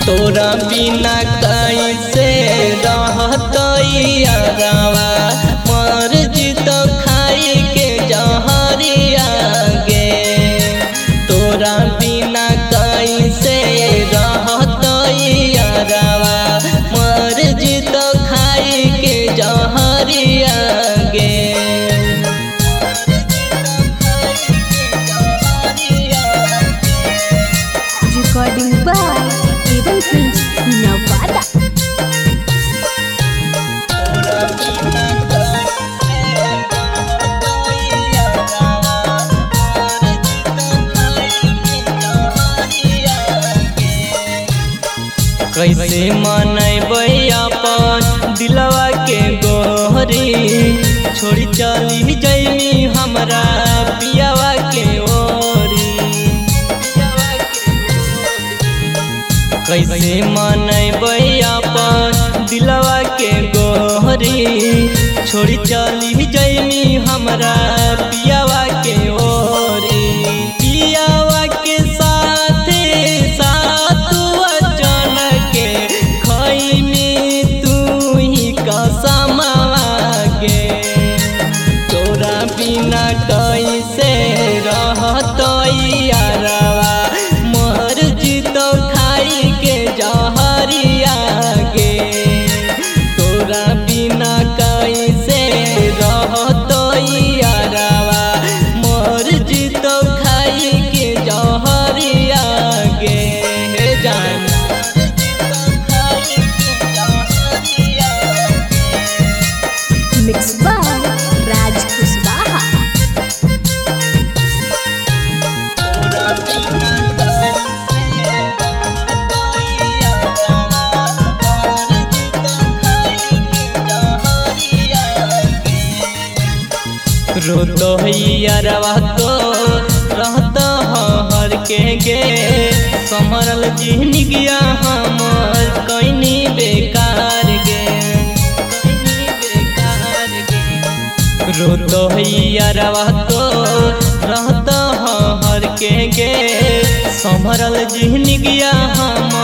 तोरा बिना कैसे रहतैया रावा मर्जी तो खाई के जहरिया गे। तोरा बिना कैसे रहतैया रावा मर्जी तो खाई के जहरिया गे। Recording by Even Prince Nevada. कैसे मनैबै अपन दिलवा के गोहरी छोड़ी चली जैमी हमरा पियावा के ओरी। कैसे मनैबै अपन दिलवा के गोहरी छोड़ी चली जैमी हमरा पियावा के ओरी। पियावा के साथे सातुआ चल के खैनी तू ही कसमवा गे। तोरा बिना कैसे रहतैया रावा मर्जी तो खाई के जहरिया गे। तोरा बिना कैसे रहतैया रावा मर्जी तो खाई के जहरिया गे। जान Mixed by Raj Kuswaha. रोतो रवा तो रहता हर के गे। संभरल जिंदगिया हमर कैनी बेकार गे। रोतो रवा तो रहता हर के गे। संभरल जिंदगिया हम